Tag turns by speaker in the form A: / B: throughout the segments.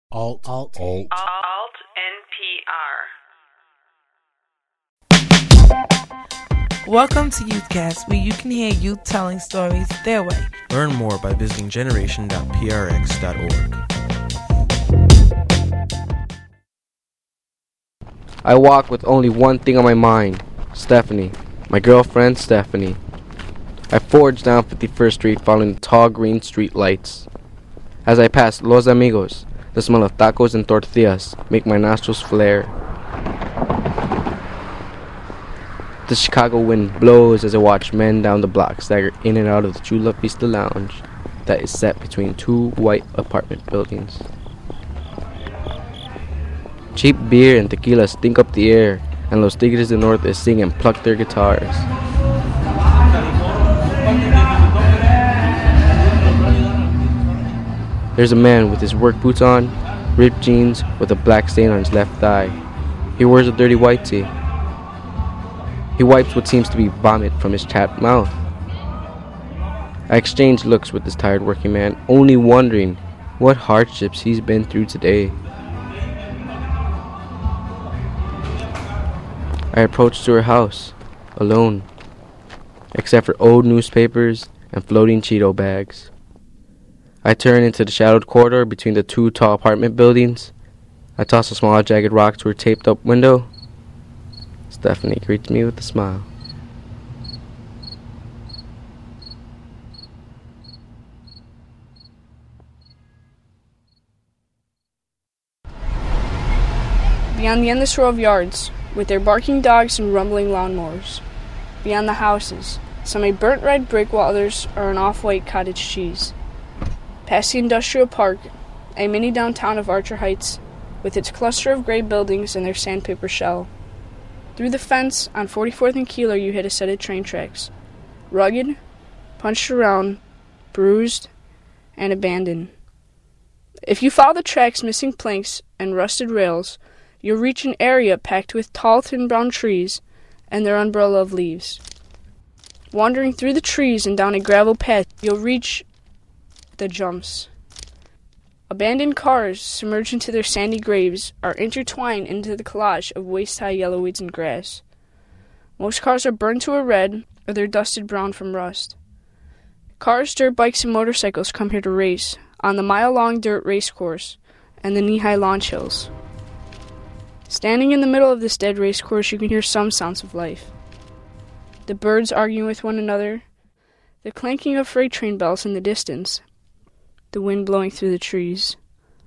A: Alt
B: NPR. Welcome to Youthcast, where you can hear youth telling stories their way.
C: Learn more by visiting generation.prx.org.
D: I walk with only one thing on my mind, Stephanie, my girlfriend Stephanie. I forge down 51st Street following the tall green street lights. As I pass Los Amigos, the smell of tacos and tortillas make my nostrils flare. The Chicago wind blows as I watch men down the block stagger in and out of the Chula Vista Lounge that is set between two white apartment buildings. Cheap beer and tequila stink up the air, and Los Tigres del Norte sing and pluck their guitars. There's a man with his work boots on, ripped jeans with a black stain on his left thigh. He wears a dirty white tee. He wipes what seems to be vomit from his chapped mouth. I exchange looks with this tired working man, only wondering what hardships he's been through today. I approach to her house, alone, except for old newspapers and floating Cheeto bags. I turn into the shadowed corridor between the two tall apartment buildings. I toss a small jagged rock to her taped-up window. Stephanie greets me with a smile.
E: Beyond the endless row of yards, with their barking dogs and rumbling lawnmowers. Beyond the houses, some a burnt red brick while others are an off-white cottage cheese. Past the industrial park, a mini downtown of Archer Heights, with its cluster of gray buildings and their sandpaper shell. Through the fence, on 44th and Keeler, you hit a set of train tracks. Rugged, punched around, bruised, and abandoned. If you follow the tracks' missing planks and rusted rails, you'll reach an area packed with tall, thin brown trees and their umbrella of leaves. Wandering through the trees and down a gravel path, you'll reach the jumps. Abandoned cars, submerged into their sandy graves, are intertwined into the collage of waist-high yellow weeds and grass. Most cars are burned to a red, or they're dusted brown from rust. Cars, dirt bikes, and motorcycles come here to race on the mile-long dirt race course and the knee-high launch hills. Standing in the middle of this dead race course, you can hear some sounds of life. The birds arguing with one another, the clanking of freight train bells in the distance, the wind blowing through the trees.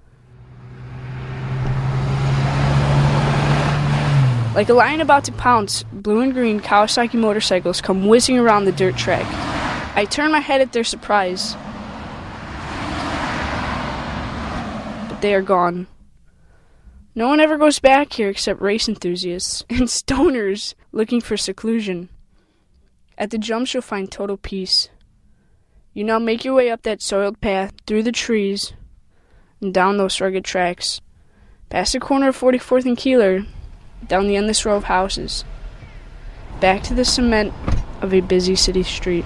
E: Like a lion about to pounce, blue and green Kawasaki motorcycles come whizzing around the dirt track. I turn my head at their surprise, but they are gone. No one ever goes back here except race enthusiasts and stoners looking for seclusion. At the jumps, you'll find total peace. You now make your way up that soiled path, through the trees, and down those rugged tracks, past the corner of 44th and Keeler, down the endless row of houses, back to the cement of a busy city street.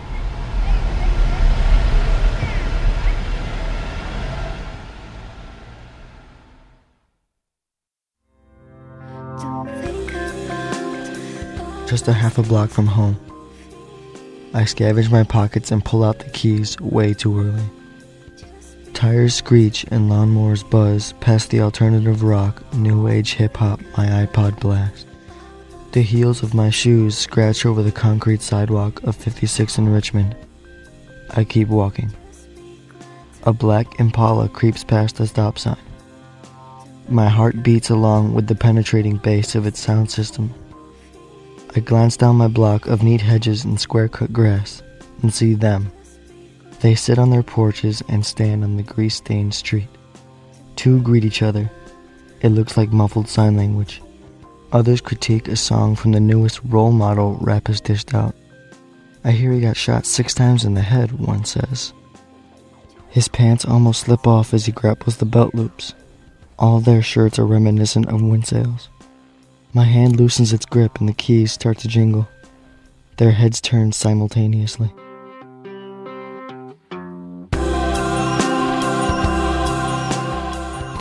F: Just a half a block from home, I scavenge my pockets and pull out the keys way too early. Tires screech and lawnmowers buzz past the alternative rock, new age hip-hop my iPod blast. The heels of my shoes scratch over the concrete sidewalk of 56 in Richmond. I keep walking. A black Impala creeps past the stop sign. My heart beats along with the penetrating bass of its sound system. I glance down my block of neat hedges and square-cut grass and see them. They sit on their porches and stand on the grease-stained street. Two greet each other. It looks like muffled sign language. Others critique a song from the newest role model rap has dished out. I hear he got shot 6 times in the head, one says. His pants almost slip off as he grapples the belt loops. All their shirts are reminiscent of wind sails. My hand loosens its grip and the keys start to jingle. Their heads turn simultaneously.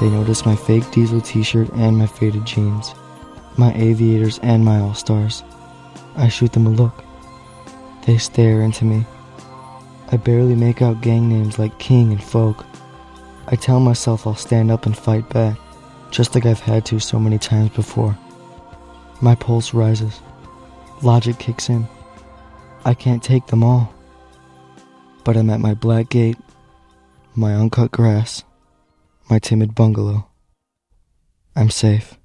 F: They notice my fake Diesel t-shirt and my faded jeans, my aviators and my all-stars. I shoot them a look. They stare into me. I barely make out gang names like King and Folk. I tell myself I'll stand up and fight back, just like I've had to so many times before. My pulse rises. Logic kicks in. I can't take them all. But I'm at my black gate, my uncut grass, my timid bungalow. I'm safe.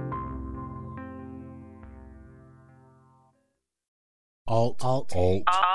A: Alt.